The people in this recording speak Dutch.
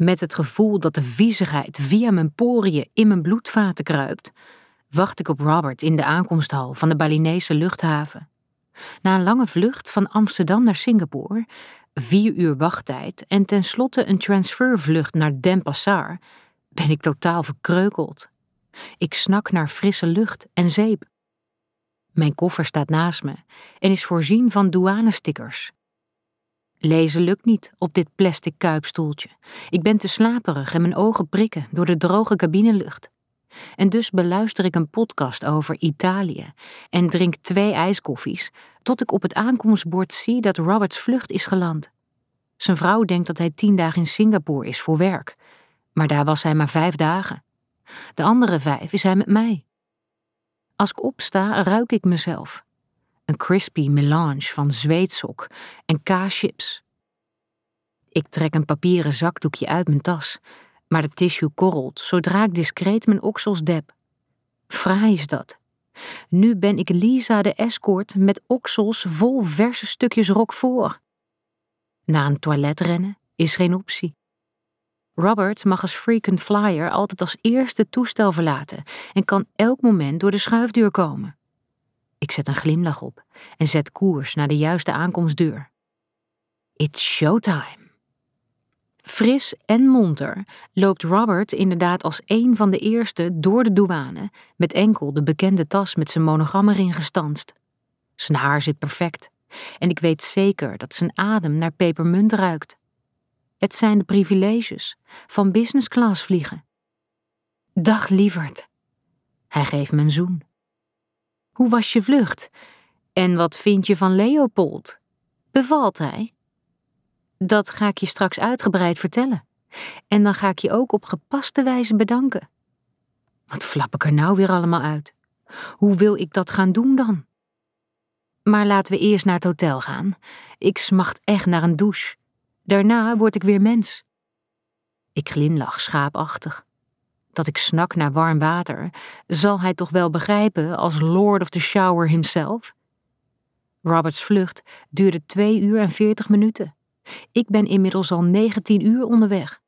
Met het gevoel dat de viezigheid via mijn poriën in mijn bloedvaten kruipt, wacht ik op Robert in de aankomsthal van de Balinese luchthaven. Na een lange vlucht van Amsterdam naar Singapore, 4 uur wachttijd en tenslotte een transfervlucht naar Denpasar, ben ik totaal verkreukeld. Ik snak naar frisse lucht en zeep. Mijn koffer staat naast me en is voorzien van douanestickers. Lezen lukt niet op dit plastic kuipstoeltje. Ik ben te slaperig en mijn ogen prikken door de droge cabinelucht. En dus beluister ik een podcast over Italië en drink 2 ijskoffies tot ik op het aankomstbord zie dat Roberts vlucht is geland. Zijn vrouw denkt dat hij 10 dagen in Singapore is voor werk, maar daar was hij maar 5 dagen. De andere 5 is hij met mij. Als ik opsta, ruik ik mezelf. Een crispy melange van zweetsok en kaaschips. Ik trek een papieren zakdoekje uit mijn tas, maar de tissue korrelt zodra ik discreet mijn oksels dep. Fraai is dat. Nu ben ik Lisa de escort met oksels vol verse stukjes roquefort. Naar een toilet rennen is geen optie. Robert mag als frequent flyer altijd als eerste toestel verlaten en kan elk moment door de schuifdeur komen. Ik zet een glimlach op en zet koers naar de juiste aankomstdeur. It's showtime. Fris en monter loopt Robert inderdaad als een van de eerste door de douane, met enkel de bekende tas met zijn monogram erin gestanst. Zijn haar zit perfect en ik weet zeker dat zijn adem naar pepermunt ruikt. Het zijn de privileges van business class vliegen. Dag lieverd. Hij geeft me een zoen. Hoe was je vlucht? En wat vind je van Leopold? Bevalt hij? Dat ga ik je straks uitgebreid vertellen. En dan ga ik je ook op gepaste wijze bedanken. Wat flap ik er nou weer allemaal uit? Hoe wil ik dat gaan doen dan? Maar laten we eerst naar het hotel gaan. Ik smacht echt naar een douche. Daarna word ik weer mens. Ik glimlach schaapachtig. Dat ik snak naar warm water, zal hij toch wel begrijpen als Lord of the Shower himself? Roberts vlucht duurde 2 uur en 40 minuten. Ik ben inmiddels al 19 uur onderweg.